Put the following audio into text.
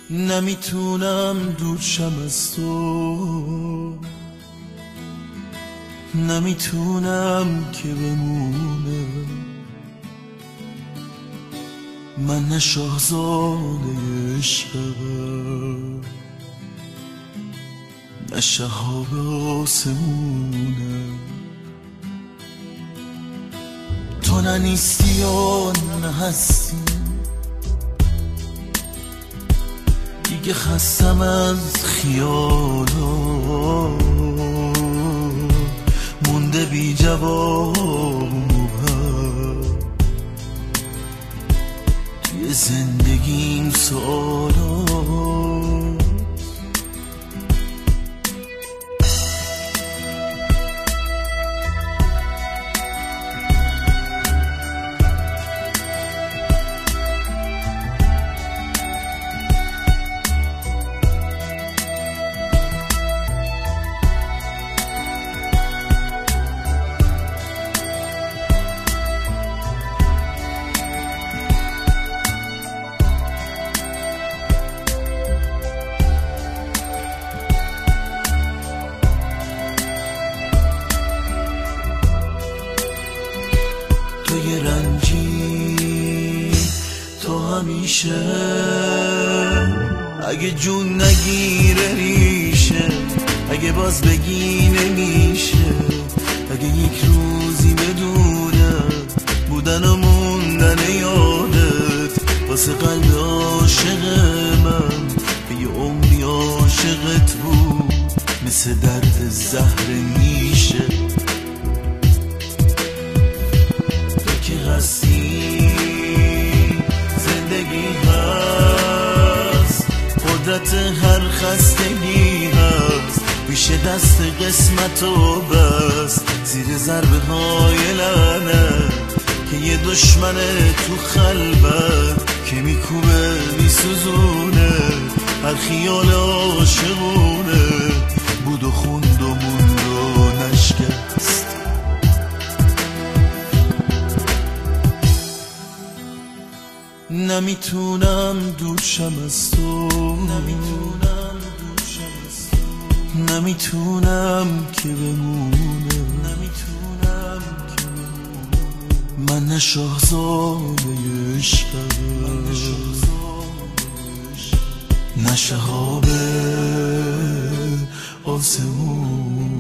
نمیتونم دور شم از تو، نمیتونم که بمونم. من نه شاهزاده عشقم، نه شهاب آسمونم. تو نه نیستی و نه هستی، دیگه خستم از خیالا، مونده بی جواب توی زندگیم سوالا. تو یه رنجی تو همیشه، اگه جون نگیره ریشه، اگه باز بگی نمیشه، اگه یک روزی بدونم بودن و موندن یادت واسه قلب عاشق من به یه عمری عاشقت بود، مثل درد زهر نیشه. زندگی هست، قدرت هر خستگی هست، میشه دست قسمت و بس زیر ضربه های لعنت که یه دشمن تو خلبت که میکوبه میسوزونه هر خیال عاشقونه بود و خوند و موند و نشکست. نمیتونم دور شم از تو، نمیتونم که بمونم. من نه شاهزاده عشقم، نه شهاب آسمون.